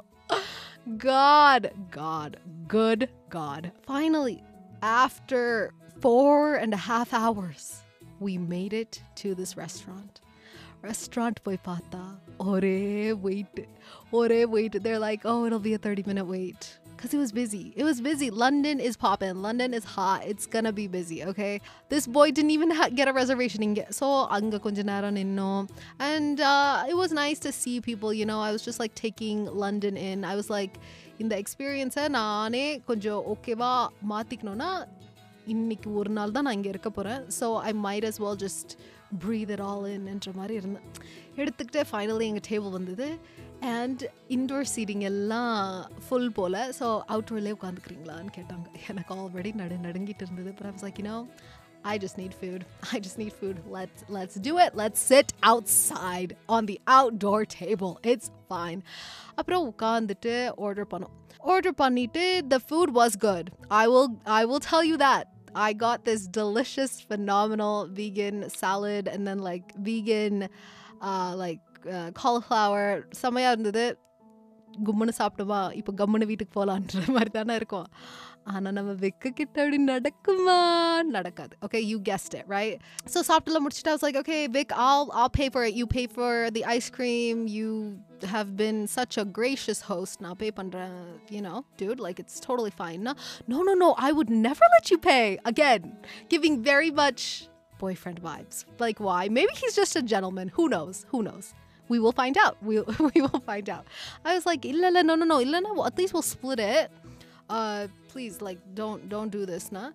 God God good God. Finally after four and a half hours we made it to this restaurant. Restaurant போய் பார்த்தா ஒரே wait ஒரே wait. They're like oh it'll be a thirty minute wait because it was busy. It was busy. London is poppin'. London is hot. It's gonna be busy, okay? This boy didn't even ha- get a reservation inge. So anga konja neram ninnom. And uh, it was nice to see people, you know. I was just like taking London in. I was like in the experience naane konja okay va maathiknona இன்னைக்கு ஒரு நாள் தான் நான் இங்கே இருக்க போகிறேன். So I might as well just breathe it all in என்ற மாதிரி இருந்தேன். எடுத்துக்கிட்டே ஃபைனலி எங்கள் டேபிள் வந்தது. அண்ட் இன்டோர் சீட்டிங் எல்லாம் ஃபுல் போல். ஸோ அவுட்டோர்லேயே உட்காந்துக்கிறீங்களான்னு கேட்டாங்க. எனக்கு ஆல்ரெடி நடு நடுங்கிட்டு இருந்தது. அப்புறம் I was like you know I just need food. I just need food. Let's let's do it. Let's sit outside on the outdoor table. It's fine. அப்புறம் உட்காந்துட்டு ஆர்டர் பண்ணோம். ஆர்டர் பண்ணிட்டு the food was good. I will I will tell you that. I got this delicious, phenomenal vegan salad and then like vegan uh, like uh, cauliflower. செமையாக இருந்தது. கும்முன்னு சாப்பிட்டோமா இப்போ கம்முன்னு வீட்டுக்கு போகலான்ற மாதிரி தானே இருக்கும். ஆனால் நம்ம வெக்க கிட்ட அப்படி நடக்குமா? நடக்காது. Okay, you guessed it, right? So சாப்பிட்டுலாம் முடிச்சுட்டு I was like, okay, Vic, I'll, I'll pay for it. You pay for the ice cream. You have been such a gracious host. நான் pay பண்ணுறேன். You know, dude, like it's totally fine. No, no, no, no. I would never let you pay. Again, giving very much boyfriend vibes. Like why? Maybe he's just a gentleman. Who knows? Who knows? We will find out. We we will find out. I was like, illa illa no no no illa no. At least we'll split it. Uh, please, like, don't don't do this, nah.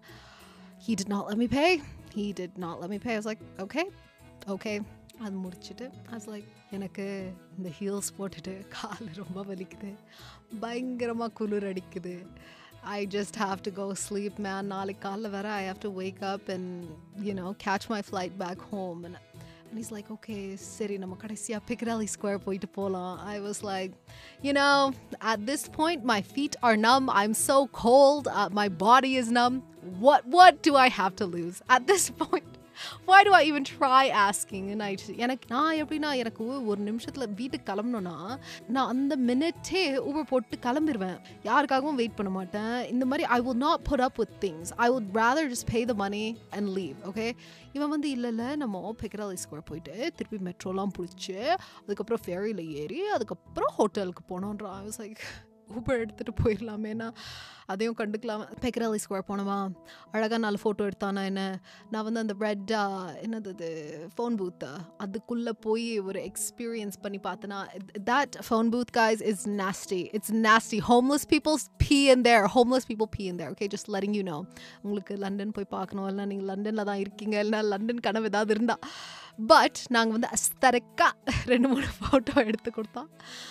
He did not let me pay. He did not let me pay. I was like, okay, okay. அது முடிச்சுட்டு I was like எனக்கு இந்த ஹீல்ஸ் போட்டுட்டு கால் ரொம்ப வலிக்குது, பயங்கரமாக குளிர் அடிக்குது. I just have to go sleep, man. நாளைக்கு காலைல வர I have to wake up and, you know, catch my flight back home. And And he's like, okay, சரி நம்ம கடைசியா Piccadilly Square போயிட்டு போலாம். I was like, you know, at this point my feet are numb. I'm so cold. Uh, my body is numb. What what do I have to lose at this point? Why do I even try asking? And I எனக்கு நான் எப்படின்னா எனக்கு ஒரு நிமிஷத்தில் வீட்டுக்கு கிளம்பணும்னா நான் அந்த மினிட்டே ஊபர் போட்டு கிளம்பிடுவேன். யாருக்காகவும் வெயிட் பண்ண மாட்டேன். இந்த மாதிரி I will not put up with things. I would rather just pay the money and leave. Okay? இவன் வந்து இல்லை இல்லை நம்ம Piccadilly Square போயிட்டு திருப்பி மெட்ரோலாம் பிடிச்சி அதுக்கப்புறம் ஃபேரியில் ஏறி அதுக்கப்புறம் ஹோட்டலுக்கு போனோன்றான். I was like ஊபர் எடுத்துகிட்டு போயிடலாமேனா அதையும் கண்டுக்கலாம். Piccadilly Square போனோமா, அழகாக நாலு ஃபோட்டோ எடுத்தானா என்ன. நான் வந்து அந்த ரெட் என்னது அது ஃபோன் பூத்து அதுக்குள்ளே போய் ஒரு எக்ஸ்பீரியன்ஸ் பண்ணி பார்த்தேன்னா that phone booth guys is nasty. It's nasty. Homeless people pee in there. Homeless people pee in there. Okay, just letting you know. உங்களுக்கு லண்டன் போய் பார்க்கணும் இல்லைனா நீங்கள் லண்டனில் தான் இருக்கீங்க இல்லைனா லண்டன் கனவு ஏதாவது இருந்தா. பட் நாங்கள் வந்து அஸ்தரிக்காக ரெண்டு மூணு ஃபோட்டோ எடுத்து கொடுத்தோம்.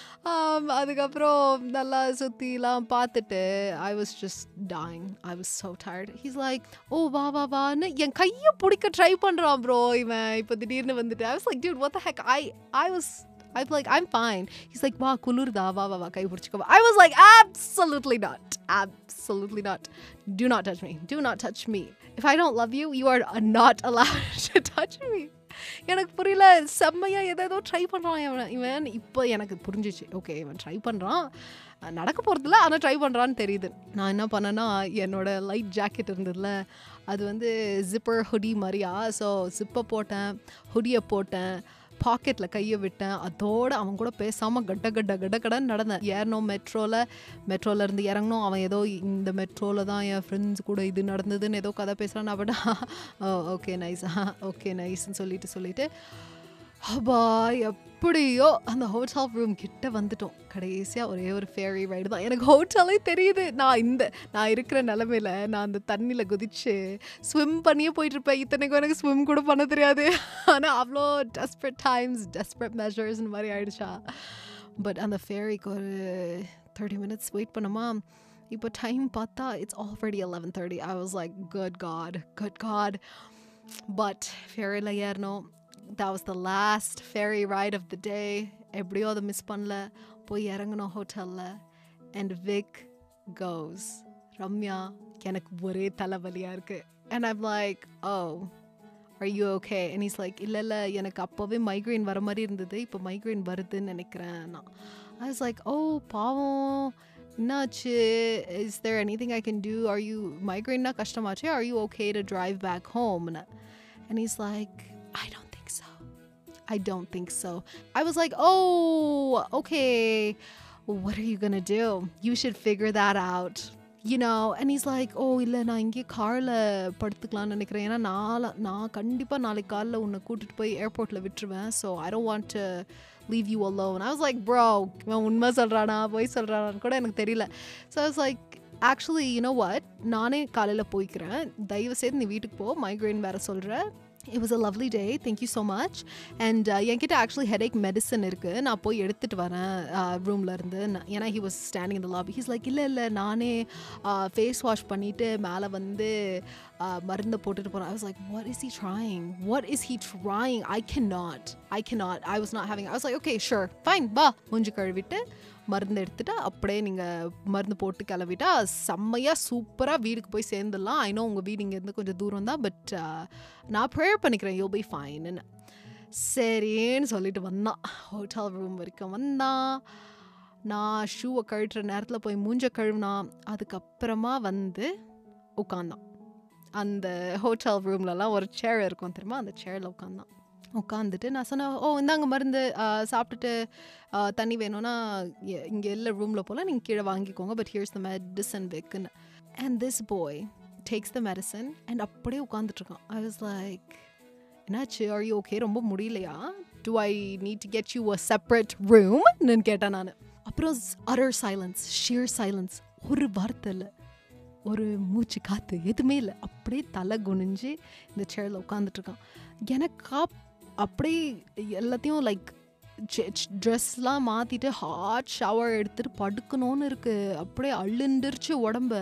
அதுக்கப்புறம் நல்லா சுற்றிலாம் பார்த்துட்டு I was just dying. I was so tired. He's like, oh வா வா வான்னு என் கையை பிடிக்க ட்ரை பண்ணுறான் ப்ரோ இவன் இப்போ திடீர்னு வந்துட்டு. I was like, dude, what the heck? I I was I'm like, I'm fine. He's like, வா குளிர்தா வா வா வா கை பிடிச்சிக்கோ. I was like, absolutely not. Absolutely not. Do not touch me. Do not touch me. If I don't love you, you are not allowed to touch me. எனக்கு புரியல. செம்மையாக எதோ ட்ரை பண்ணுறான் இவன் இவன் இப்போ எனக்கு புரிஞ்சிச்சு. ஓகே இவன் ட்ரை பண்ணுறான், நடக்க போகிறதில்ல ஆனால் ட்ரை பண்ணுறான்னு தெரியுது. நான் என்ன பண்ணேன்னா என்னோடய லைட் ஜாக்கெட் இருந்ததில்ல அது வந்து ஜிப்பர் ஹுடி மாதிரியா. ஸோ ஜிப்பை போட்டேன், ஹுடியை போட்டேன், பாக்கெட்ல கையை விட்டேன். அதோட அவன் கூட பேசாம கட்ட கட்ட கட்ட கடன்னு நடந்தேன். ஏறணும் மெட்ரோல மெட்ரோல இருந்து இறங்கணும். அவன் ஏதோ இந்த மெட்ரோல தான் என் ஃப்ரெண்ட்ஸ் கூட இது நடந்ததுன்னு ஏதோ கதை பேசுறான். அப்படா ஓகே நைஸ் ஓகே நைஸ்ன்னு சொல்லிட்டு சொல்லிட்டு அப்பா எப்படியோ அந்த ஹோட்டல் ரூம் கிட்ட வந்துட்டோம். கடைசியாக ஒரே ஒரு ஃபேரி ரைடு தான். எனக்கு ஹோட்டலே தெரியுது. நான் இந்த நான் இருக்கிற நிலமையில நான் அந்த தண்ணியில் குதிச்சு ஸ்விம் பண்ணியே போயிட்டுருப்பேன். இத்தனைக்கும் எனக்கு ஸ்விம் கூட பண்ண தெரியாது. ஆனால் அவ்வளோ டெஸ்பரேட் டைம்ஸ் டெஸ்பரேட் மெஷர்ஸ் இந்த மாதிரி ஆயிடுச்சா. பட் அந்த ஃபேரிக்கு ஒரு தேர்ட்டி மினிட்ஸ் வெயிட் பண்ணோமா. இப்போ டைம் பார்த்தா it's already eleven thirty. I was like good God good God. But ஃபேரியில் ஏறணும். That was the last ferry ride of the day. எப்படியோ அதை மிஸ் பண்ணல. போய் இறங்கணும் ஹோட்டலில். அண்ட் விக் goes, ரம்யா எனக்கு ஒரே தலைவலியாக இருக்குது. And I'm like, oh, are you okay? And he's like, இல்லை இல்லை எனக்கு அப்போவே மைக்ரைன் வர மாதிரி இருந்தது, இப்போ மைக்ரைன் வருதுன்னு நினைக்கிறேன். நான் I was like, oh பாவம் என்னாச்சு? Is there anything I can do? Are you migraine-னா கஷ்டமாச்சு? Are you okay to drive back home? And he's like, I don't so I don't think so. I was like, oh okay, what are you gonna do? You should figure that out, you know. And he's like, oh illa na inge car la paduthukalam nenikiren, ena naala na kandipa naalik kaalla unna kootittu poi airport la vitruven, so I don't want to leave you alone. I was like, bro unma solrana poi solrana kuda enak theriyala. So I was like, actually you know what, naane kaalila poikren, daivu seid nee veetukku po, migraine vera solra. It was a lovely day, thank you so much. And என்கிட்ட ஆக்சுவலி ஹெடேக் மெடிசன் இருக்குது, நான் போய் எடுத்துகிட்டு வரேன் ரூமில் இருந்து. ஏன்னா he was standing in the lobby. He's like, இல்லை இல்லை நானே ஃபேஸ் வாஷ் பண்ணிவிட்டு மேலே வந்து மருந்தை போட்டுட்டு போகிறேன். I was like, what is he trying? What is he trying? I cannot. I cannot. I was not having. I was like, okay, sure, fine, பா மூஞ்சி கழுவிட்டு மருந்து எடுத்துகிட்டு அப்படியே நீங்கள் மருந்து போட்டு கிளவிட்டா செம்மையாக சூப்பராக வீடுக்கு போய் சேர்ந்துடலாம். ஐ நோ உங்கள் வீடு இங்கேருந்து கொஞ்சம் தூரம் தான், பட் நான் ப்ரேயர் பண்ணிக்கிறேன் you'll be fine. சரின்னு சொல்லிட்டு வந்தான். ஹோட்டல் ரூம் வரைக்கும் வந்தான். நான் ஷூவை கழுட்டுற நேரத்தில் போய் மூஞ்ச கழுவினா. அதுக்கப்புறமா வந்து உட்காந்தான். அந்த ஹோட்டல் ரூம்லலாம் ஒரு சேர் இருக்கும் தெரியுமா, அந்த சேரில் உட்காந்தான். உட்காந்துட்டு நான் சொன்னேன், ஓ இந்தாங்க மருந்து சாப்பிட்டுட்டு தண்ணி வேணும்னா இங்கே இல்லை ரூமில் போல் நீங்கள் கீழே வாங்கிக்கோங்க, பட் ஹியர்ஸ் த மெடிசன் விக்குன்னு. And this boy takes the medicine and அப்படியே உட்காந்துட்ருக்கான். ஐ வாஸ் லைக், என்னாச்சு, ஆர் யூ ஓகே, ரொம்ப முடியலையா, do I need to get you a separate ரூம்னு கேட்டேன் நான். அப்புறம் அடர் சைலன்ஸ், ஷியர் சைலன்ஸ், ஒரு வார்த்தை இல்லை, ஒரு மூச்சு காற்று எதுவுமே இல்லை. அப்படியே தலை குனிஞ்சு இந்த சேரில் உட்காந்துட்ருக்கான். எனக்கா அப்படியே எல்லாத்தையும் லைக் ட்ரெஸ்லாம் மாற்றிட்டு ஹாட் ஷவர் எடுத்துகிட்டு படுக்கணும்னு இருக்குது. அப்படியே அள்ளுந்துருச்சு உடம்பு.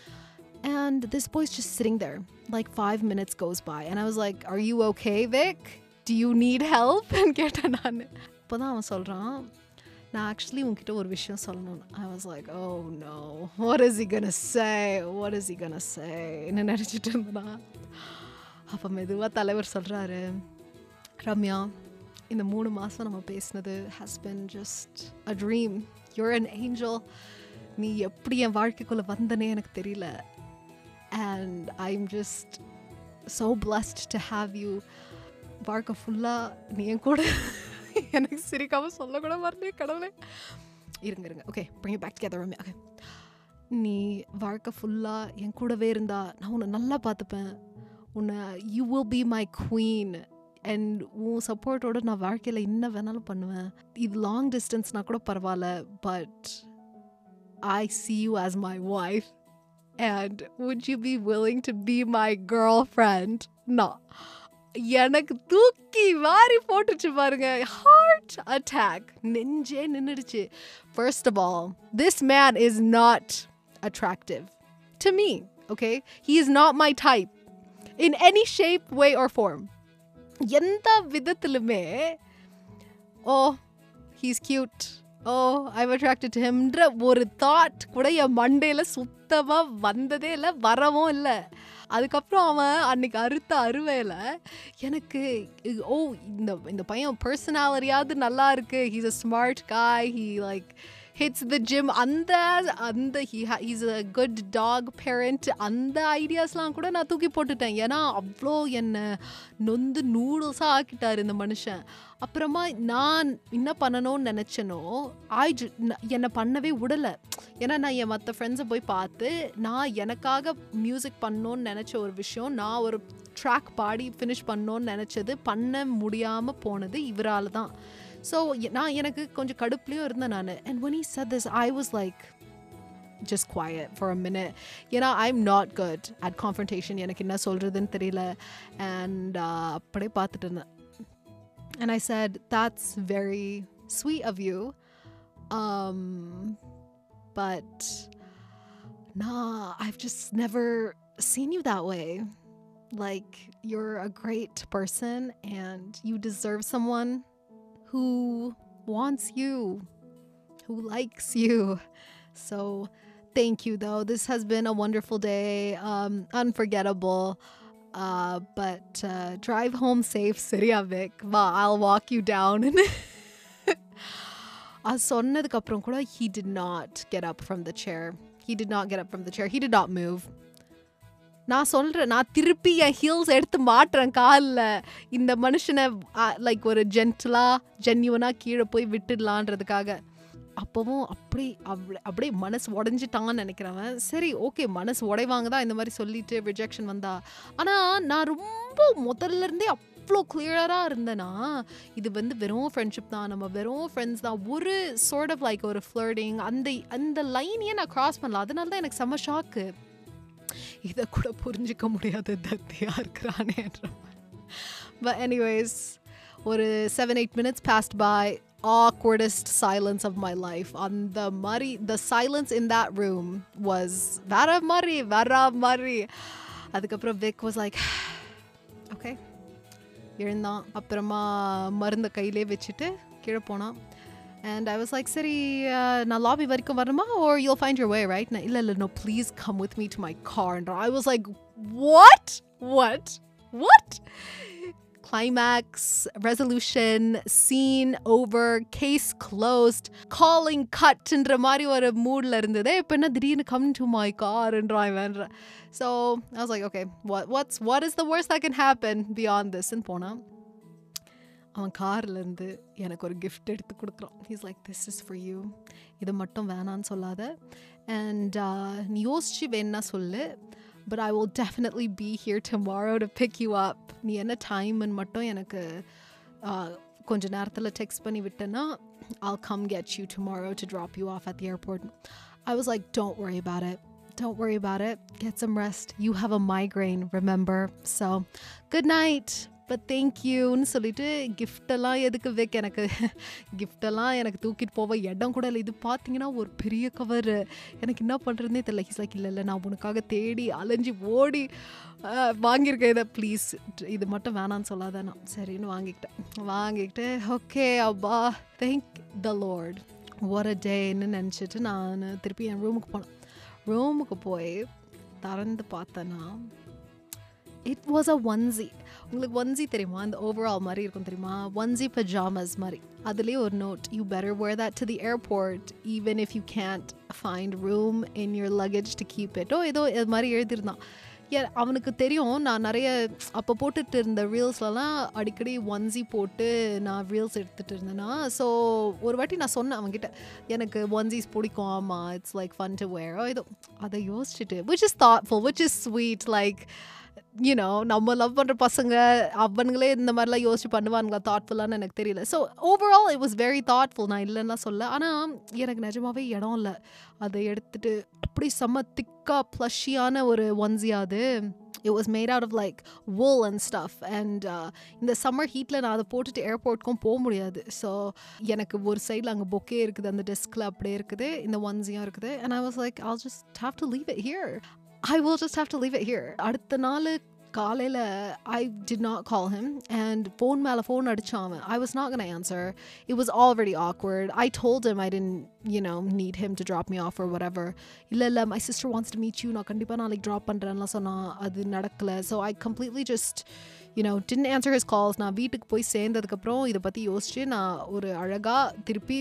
And this boy's just sitting there. Like five minutes goes by and I was like, are you okay, Vic? Do you need help? and கேட்டேன் நான். இப்போ தான் அவன் சொல்கிறான், நான் ஆக்சுவலி உங்ககிட்ட ஒரு விஷயம் சொல்லணும். I was like, oh no, what is he gonna say? What is he gonna say? என்ன நினச்சிட்டு இருந்தேன்னா, அப்போ மெதுவாக தலைவர் சொல்கிறாரு, ரம்யா இந்த மூணு மாதம் நம்ம பேசினது has been just a dream. You're an angel. நீ எப்படி என் வாழ்க்கைக்குள்ளே வந்தனே எனக்கு தெரியல. And I'm just so blessed to have you. வாழ்க்கை ஃபுல்லாக நீ என் கூட, எனக்கு சிரிக்காமல் சொல்லக்கூட மறந்தே கடவுளே. இருங்க இருங்க okay bring it back together Ramya. Okay, நீ வாழ்க்கை ஃபுல்லாக என் கூடவே இருந்தா நான் உன்னை நல்லா பார்த்துப்பேன். உன்னை you will be my queen. And உன் சப்போர்ட்டோட நான் வாழ்க்கையில் என்ன வேணாலும் பண்ணுவேன். இது லாங் டிஸ்டன்ஸ்னால் கூட பரவாயில்ல, but I see you as my wife and would you be willing to be my girlfriend? நான் எனக்கு தூக்கி வாரி போட்டுச்சு பாருங்க. ஹார்ட் அட்டாக், நெஞ்சே நின்றுடுச்சு. First of all, this man is not attractive to me, okay? He is not my type in any shape, way or form. எந்த விதத்திலுமே oh he's cute, oh I'm attracted to ஹிம்ன்ற ஒரு தாட் கூட என் மண்டையில் சுத்தமாக வந்ததே இல்லை, வரவும் இல்லை. அதுக்கப்புறம் அவன் அன்னைக்கு அறுத்த அறுவையில் எனக்கு ஓ இந்த இந்த பையன் பர்சனாலிட்டியாவது நல்லா இருக்கு, he's a smart guy, he like hits the gym. அந்த அந்த he ha- he's a good dog parent. அந்த ஐடியாஸ்லாம் கூட நான் தூக்கி போட்டுட்டேன். ஏன்னா அவ்வளோ என்னை நொந்து நூடுல்ஸாக ஆக்கிட்டார் இந்த மனுஷன். அப்புறமா நான் என்ன பண்ணணும்னு நினச்சனோ ஐ என்னை பண்ணவே விடலை. ஏன்னா நான் என் மற்ற ஃப்ரெண்ட்ஸை போய் பார்த்து நான் எனக்காக மியூசிக் பண்ணணும்னு நினச்ச ஒரு விஷயம், நான் ஒரு ட்ராக் பாடி ஃபினிஷ் பண்ணணும்னு நினச்சது பண்ண முடியாமல் போனது இவரால் தான். ஸோ நான் எனக்கு கொஞ்சம் கடுப்புலையும் இருந்தேன் நான். And when he said this, I was like just quiet for a minute. ஏன்னா I'm not good at confrontation. எனக்கு என்ன சொல்கிறதுன்னு தெரியல. And அப்படியே பார்த்துட்டு இருந்தேன். And I said, that's very sweet of you. Um, but nah, I've just never seen you that way. Like, you're a great person and you deserve someone who wants you, who likes you. So thank you though. This has been a wonderful day. Um, unforgettable. Uh, but uh, drive home safe, Seriya Vic. Va, I'll walk you down. I சொன்னதுக்கு அப்புறம் கூட he did not get up from the chair. He did not get up from the chair. He did not move. நான் சொல்கிறேன், நான் திருப்பி என் ஹீல்ஸ் எடுத்து மாட்டுறேன் காலில். இந்த மனுஷனை லைக் ஒரு ஜென்டலாக ஜென்யூனாக கீழே போய் விட்டுடலான்றதுக்காக. அப்போவும் அப்படி அப்படி அப்படியே மனசு உடஞ்சிட்டான்னு நினைக்கிறவன். சரி ஓகே, மனசு உடைவாங்க தான் இந்த மாதிரி சொல்லிட்டு ரிஜெக்ஷன் வந்தா. ஆனால் நான் ரொம்ப முதல்ல இருந்தே அவ்வளோ கிளியராக இருந்தேன்னா இது வந்து வெறும் ஃப்ரெண்ட்ஷிப் தான், நம்ம வெறும் ஃப்ரெண்ட்ஸ் தான், ஒரு சார்ட் ஆஃப் லைக் ஒரு ஃப்ளர்டிங் அந்த அந்த லைனையே நான் க்ராஸ் பண்ணல. அதனால தான் எனக்கு செம்ம ஷாக்கு. இதை கூட புரிஞ்சிக்க முடியாது தத்தியாக இருக்கிறானேன்ற. But anyways, ஒரு seven eight minutes passed by. Awkwardest silence of my life. On the mari, the silence in that room was vara mari, vara mari. Adukapra Vic was like, okay, எழுந்தான். அப்புறமா மருந்த கையிலே வச்சுட்டு கீழே போனான். And I was like, சரி நான் லாபி வரைக்கும் வரணுமா, or you'll find your way, right? நான் இல்லை இல்லை no, please come with me to my car. And I was like, what? What? What? Climax, resolution, scene over, case closed, calling cut ன்ற மாதிரி ஒரு மூட்ல இருந்தது. இப்போ என்ன திடீர்னு come to my car ன்ற. So I was like, okay, what what's what is the worst that can happen beyond this? ன்னு போனான். அவன் கார்லேருந்து எனக்கு ஒரு கிஃப்ட் எடுத்து கொடுக்குறான். He's like, this is for you, இது மட்டும் வேணான்னு சொல்லாத, அண்ட் நீ யோசிச்சு வேணா சொல்லு, but I will definitely be here tomorrow to pick you up. நீ என்ன டைம்னு மட்டும் எனக்கு கொஞ்ச நேரத்தில் டெக்ஸ்ட் பண்ணி விட்டேன்னா I'll come get you tomorrow to drop you off at the airport. I was like, don't worry about it. Don't worry about it. Get some rest. You have a migraine, remember? So, good night. But தேங்க்யூன்னு சொல்லிட்டு கிஃப்டெல்லாம் எதுக்கு வைக்க, எனக்கு கிஃப்டெல்லாம் எனக்கு தூக்கிட்டு போவ இடம் கூட இல்லை. இது பார்த்தீங்கன்னா ஒரு பெரிய கவர், எனக்கு என்ன பண்ணுறதுனே தெரியல. ஹீஸ் லைக், இல்லை இல்லை நான் உனக்காக தேடி அலைஞ்சி ஓடி வாங்கியிருக்கேன் இதை, ப்ளீஸ் இது மட்டும் வேணான்னு சொல்லாத. நான் சரின்னு வாங்கிக்கிட்டேன். வாங்கிக்கிட்டு ஓகே அப்பா thank the Lord, what a டேன்னு நினச்சிட்டு நான் திருப்பி என் ரூமுக்கு போனேன். ரூமுக்கு போய் திறந்து பார்த்தேன்னா இட் வாஸ் அ ஒன்சி. உங்களுக்கு ஒன்சி தெரியுமா, அந்த ஓவரால் மாதிரி இருக்கும் தெரியுமா, ஒன்சி பஜாமஸ் மாதிரி. அதுலேயே ஒரு note, you better wear that to the airport even if you can't find room in your luggage to keep it. Oh ஏதோ இது மாதிரி எழுதியிருந்தான். ஏ அவனுக்கு தெரியும் நான் நிறைய அப்போ போட்டுட்டு இருந்த ரீல்ஸ்லலாம் அடிக்கடி ஒன்சி போட்டு நான் ரீல்ஸ் எடுத்துகிட்டு இருந்தேன்னா. ஸோ ஒரு வாட்டி நான் சொன்னேன் அவன்கிட்ட, எனக்கு ஒன்சிஸ் பிடிக்கும், ஆமாம் it's like fun to wear. ஏதோ அதை யோசிச்சுட்டு, which is thoughtful, which is sweet, like you know, நம்ம லவ் பண்ணுற பசங்க அவனுங்களே இந்த மாதிரிலாம் யோசிச்சு பண்ணுவானுங்களா தாட்ஃபுல்லான்னு எனக்கு தெரியல. So overall it was very thoughtful, நான் இல்லைன்னா சொல்ல. ஆனால் எனக்கு நிஜமாவே இடம் இல்லை. அதை எடுத்துட்டு அப்படி செம்ம திக்கா ப்ளஷியான ஒரு ஒன்சியாது. It was made out of like wool and stuff, and uh, in the summer heatல நான் அதை போட்டுட்டு ஏர்போர்ட்க்கும் போக முடியாது. ஸோ எனக்கு ஒரு சைடில் அங்கே பொக்கே இருக்குது, அந்த டெஸ்கில் அப்படியே இருக்குது, இந்த ஒன்சியும் இருக்குது. And I was like, I'll just have to leave it here. I will just have to leave it here. அடுத்த நாள் காலையில் I did not call him, and phone மேலே phone அடிச்சான் அவன். I was not going to answer. It was already awkward. I told him I didn't, you know, need him to drop me off or whatever. இல்லை இல்லை my sister wants to meet you, நான் கண்டிப்பாக நாளைக்கு ட்ராப் பண்ணுறேன்லாம் சொன்னான். அது நடக்கலை. So I completely just, you know, didn't answer his calls. நான் வீட்டுக்கு போய் சேர்ந்ததுக்கப்புறம் இதை பற்றி யோசிச்சு நான் ஒரு அழகாக திருப்பி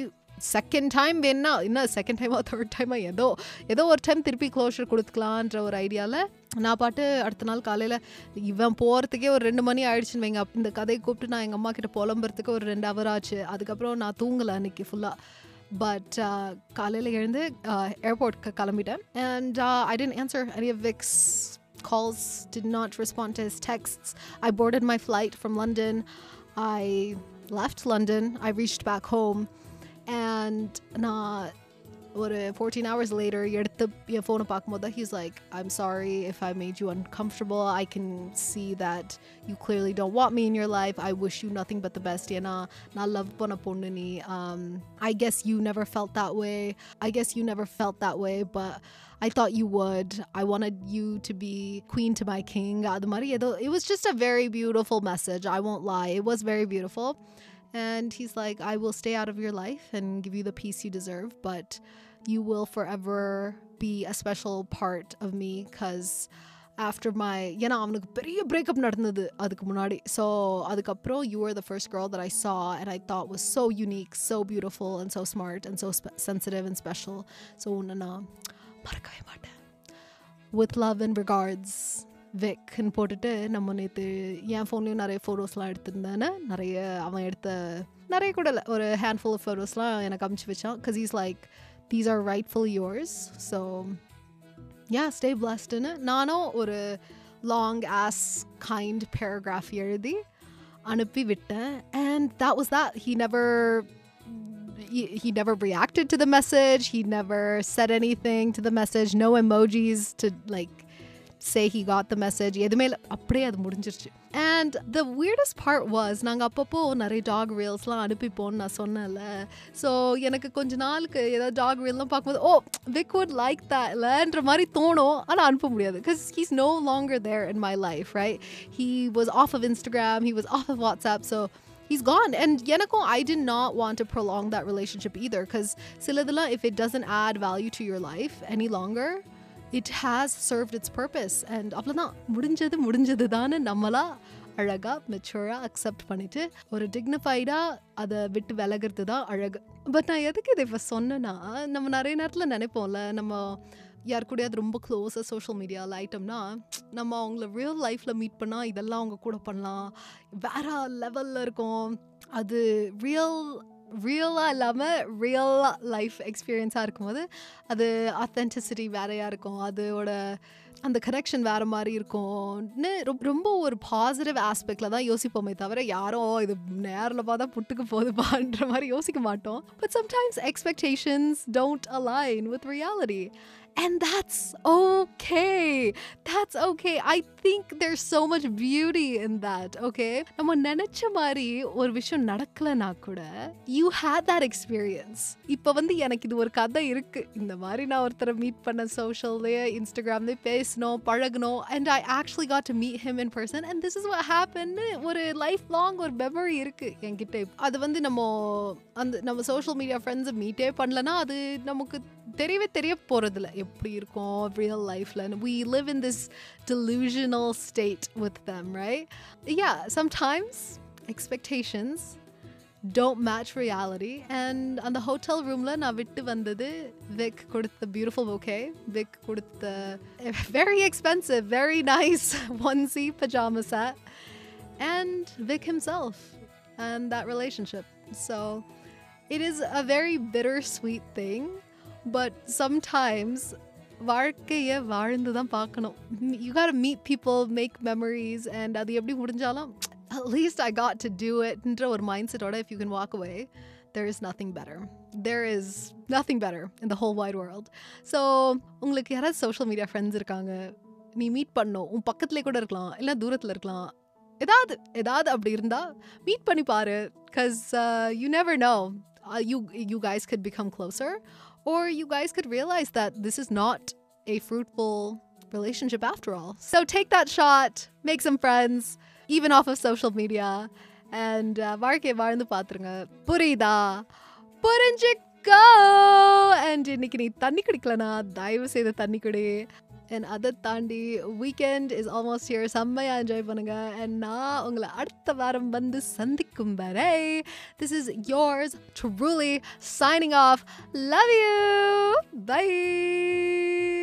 செகண்ட் டைம் வேணா இன்னும் செகண்ட் டைமா தேர்ட் டைமா ஏதோ ஏதோ ஒரு டைம் திருப்பி க்ளோஷர் கொடுத்துக்கலான்ற ஒரு ஐடியாவில் நான் பாட்டு அடுத்த நாள் காலையில் இவன் போகிறதுக்கே ஒரு ரெண்டு மணி ஆயிடுச்சுன்னு வைங்க. இந்த கதையை கூப்பிட்டு நான் எங்கள் அம்மா கிட்ட புலம்புறதுக்கு ஒரு ரெண்டு ஹவர் ஆச்சு. அதுக்கப்புறம் நான் தூங்கலை அன்றைக்கி ஃபுல்லாக. பட் காலையில் எழுந்து ஏர்போர்ட்க்கு கிளம்பிட்டேன். And I didn't answer any of Vik's calls, did not respond to his texts. I boarded my flight from London. I left London. I reached back home. And na ஒரு fourteen hours later எடுத்து என் ஃபோனை பார்க்கும்போது he's like, I'm sorry if I made you uncomfortable. I can see that you clearly don't want me in your life. I wish you nothing but the best. ஏன்னா நான் லவ் பண்ண பொண்ணு நீ. I guess you never felt that way. I guess you never felt that way, but I thought you would. I wanted you to be queen to my king. அது மாதிரி ஏதோ it was just a very beautiful message. I won't lie. It was very beautiful. And he's like, I will stay out of your life and give you the peace you deserve, but you will forever be a special part of me because after my, ஏன்னா அவனுக்கு பெரிய பிரேக்கப் நடந்தது அதுக்கு முன்னாடி. ஸோ அதுக்கப்புறம் you were the first girl that I saw and I thought was so unique, so beautiful and so smart and so spe- sensitive and special. So உன்னை நான் மறக்கவே மாட்டேன். With love and regards, விக்ன்னு போட்டுட்டு நம்ம நேற்று என் ஃபோன்லேயும் நிறைய ஃபோட்டோஸ்லாம் எடுத்திருந்தேன்னு நிறைய அவன் எடுத்த நிறைய கூட இல்லை ஒரு ஹேண்ட்ஃபுல் ஆஃப் ஃபோட்டோஸ்லாம் எனக்கு அமுச்சு வச்சான். Because is like these are rightful yours. So yeah stay பிளஸ்டுன்னு நானும் ஒரு லாங் ஆஸ் கைண்ட் பேராகிராஃப் எழுதி அனுப்பி விட்டேன். And that was that. He never he, he never reacted to the message. He never said anything to the message. No emojis to like say he got the message. எதுமே அப்படியே அது முடிஞ்சிருச்சு. And the weirdest part was நாங்கள் அப்பப்போ நிறைய டாக் ரீல்ஸ்லாம் அனுப்பிப்போன்னு நான் சொன்னேன்ல. ஸோ எனக்கு கொஞ்ச நாளுக்கு ஏதாவது டாக் ரீல்லாம் பார்க்கும்போது ஓ விக் would like that இல்லைன்ற மாதிரி தோணும். ஆனால் அனுப்ப முடியாது because he's no longer there in my life, right? He was off of Instagram. He was off of WhatsApp. So he's gone. And எனக்கும் I did not want to prolong that relationship either because சிலதெல்லாம் if it doesn't add value to your life any longer, it has served its purpose. And அவ்வளோதான் முடிஞ்சது முடிஞ்சது தானே நம்மளா அழகாக மெச்சூராக அக்செப்ட் பண்ணிவிட்டு ஒரு டிக்னிஃபைடாக அதை விட்டு விலகிறது தான் அழகு. பட் நான் எதுக்கு இதை இப்போ சொன்னேன்னா நம்ம நிறைய நேரத்தில் நினைப்போம்ல நம்ம யார் கூடயாவது ரொம்ப க்ளோஸாக சோஷியல் மீடியாவில் ஆயிட்டோம்னா நம்ம அவங்கள ரியல் லைஃப்பில் மீட் பண்ணால் இதெல்லாம் அவங்க கூட பண்ணலாம் வேற லெவலில் இருக்கும். அது ரியல் ரியலாக இல்லாமல் ரியல் லைஃப் எக்ஸ்பீரியன்ஸாக இருக்கும்போது அது ஆத்தென்டிசிட்டி வேறையாக இருக்கும். அதோட அந்த கனெக்ஷன் வேறு மாதிரி இருக்கும்னு ரொம்ப ஒரு பாசிட்டிவ் ஆஸ்பெக்டில் தான் யோசிப்போமே தவிர யாரும் இது நேரில் பார்த்தா புட்டுக்கு போதுப்பான்ற மாதிரி யோசிக்க மாட்டோம். But sometimes expectations don't align with reality. And that's okay. That's okay. I think there's so much beauty in that, okay? நம்ம நினைச்ச மாதிரி ஒரு விஷயம் நடக்கலனா கூட you had that experience. இப்போ வந்து எனக்கு இது ஒரு கதை இருக்கு. இந்த மாதிரி நான் ஒருத்தரை மீட் பண்ண சோஷியல்லையே இன்ஸ்டாகிராம்லேயே பேசணும் பழகணும் and I actually got to meet him in person and this is what happened. ஒரு லைஃப் லாங் ஒரு மெமரி இருக்கு என்கிட்ட. அது வந்து நம்ம அந்த நம்ம சோஷியல் மீடியா ஃப்ரெண்ட்ஸை மீட்டே பண்ணலன்னா அது நமக்கு தெரியவே தெரிய போகிறதில்ல எப்படி இருக்கும் ரியல் லைஃப்பில். we live in this delusional state with them, right? Yeah, sometimes expectations don't match reality. And on the hotel roomல நான் விட்டு வந்தது விக் கொடுத்த beautiful bouquet, விக் கொடுத்த very expensive, very nice onesie pajama set, and Vic himself and that relationship. So it is a very bittersweet thing. But sometimes வாழ்க்கையை வாழ்ந்து தான் பார்க்கணும். You gotta meet people, make memories, and அது எப்படி முடிஞ்சாலும் at least I got to do it ன்ற ஒரு மைண்ட் செட்டோட if you can walk away, there is nothing better. There is nothing better in the whole wide world. So உங்களுக்கு யாராவது சோஷியல் மீடியா ஃப்ரெண்ட்ஸ் இருக்காங்க, நீ மீட் பண்ணணும், உன் பக்கத்துலேயே கூட இருக்கலாம் இல்லை தூரத்தில் இருக்கலாம், ஏதாவது ஏதாவது அப்படி இருந்தால் மீட் பண்ணி பாரு. Because uh, you never know, uh, you you guys could become closer. Or you guys could realize that this is not a fruitful relationship after all. So take that shot, make some friends, even off of social media, and வாழ்க்கையை வாழ்ந்து பாத்துருங்க. புரியுதா? புரிஞ்சுக்கோ. And இன்னைக்கு நீ தண்ணி குடிக்கலனா தயவு செய்து தண்ணி குடி. and அதை தாண்டி வீக்கெண்ட் இஸ் ஆல்மோஸ்ட் ஹியர். செம்மையா என்ஜாய் பண்ணுங்க. அண்ட் நான் உங்களை அடுத்த வாரம் வந்து சந்திக்கும் வரை this is yours truly signing off. Love you. Bye.